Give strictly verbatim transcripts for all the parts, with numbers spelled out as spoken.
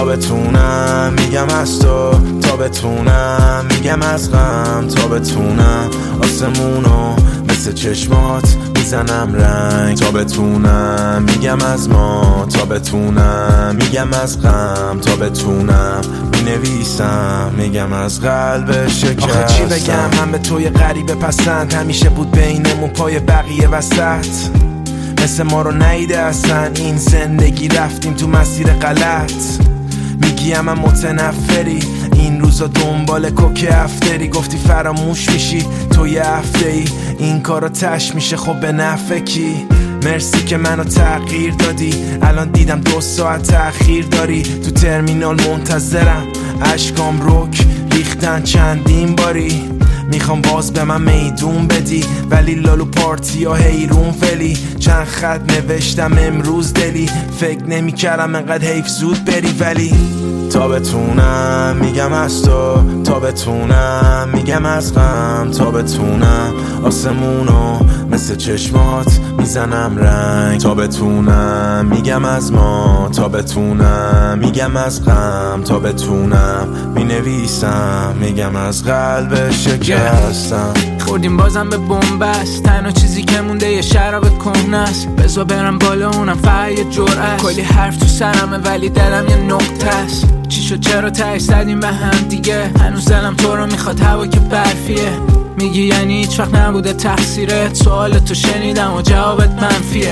بتونم میگم از تو، تا بتونم میگم از غم، تا بتونم آسمونو مثل چشمات میزنم رنگ، تا بتونم میگم از ما، تا بتونم میگم از غم، تا بتونم مینویسم میگم از قلب شکستم. آخه چی بگم من به توی غریبه پسند، همیشه بود بینمون پای بقیه وسط، مثل ما رو نیده اصلا این زندگی، رفتیم تو مسیر غلط. میگیم من متنفری این روزا دنبال کوک افتری، گفتی فراموش میشی تو یه هفته ای، این کارو تش میشه خب به نفع کی؟ مرسی که منو تغییر دادی، الان دیدم دو ساعت تأخیر داری، تو ترمینال منتظرم اشکام رک ریختن چندین باری، میخوام باز به من میدون بدی ولی لالو پارتی ها حیرون فلی، چند خط نوشتم امروز دلی، فکر نمی کردم انقدر حیف زود بری، ولی تا بتونم میگم از تو، تا بتونم میگم از غم، تا بتونم آسمونو مثل چشمات میزنم رنگ، تا بتونم میگم از ما، تا بتونم میگم از غم، تا بتونم مینویسم میگم از قلب شکستم. خوردیم بازم به بنبست، تنها چیزی که مونده یه شراب کهنه است، بذار برم بالا اونم فقط یه جرعه، کلی حرف تو سرمه ولی دلم یه نقطه است، چی شد چرا تهش زدیم به هم دیگه، هنوز دلم تو رو میخواد هوا که برفیه، میگی یعنی هیچ وقت نبوده تقصیرت، سوال تو شنیدم و جوابت منفیه،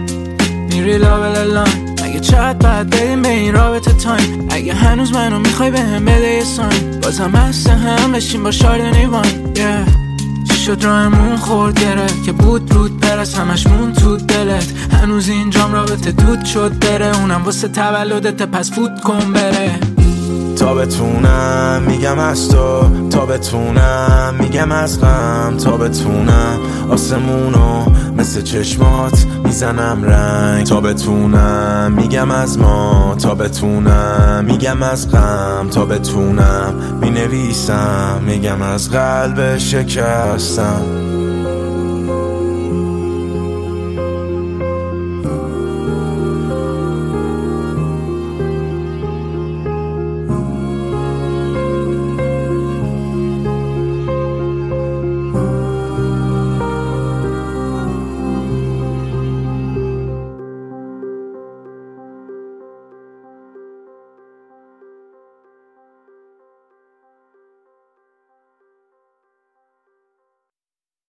میری لابلالان مگه چقدر باید بریم به این رابطه تایم، اگه هنوز منو میخوای به هم بده یه ساین، بازم هست هم بشیم با شاردنی وان yeah. چی شد راهمون خورد گره که بود رود پرس همش مون تو دلت، هنوز اینجام رابطه دود شد بره، اونم واسه تولدت پس فوت کن بره، تا بتونم میگم از تو، تا بتونم میگم از غم، تا بتونم آسمونو مثل چشمات میزنم رنگ، تا بتونم میگم از ما، تا بتونم میگم از غم، تا بتونم مینویسم میگم از قلب شکستم.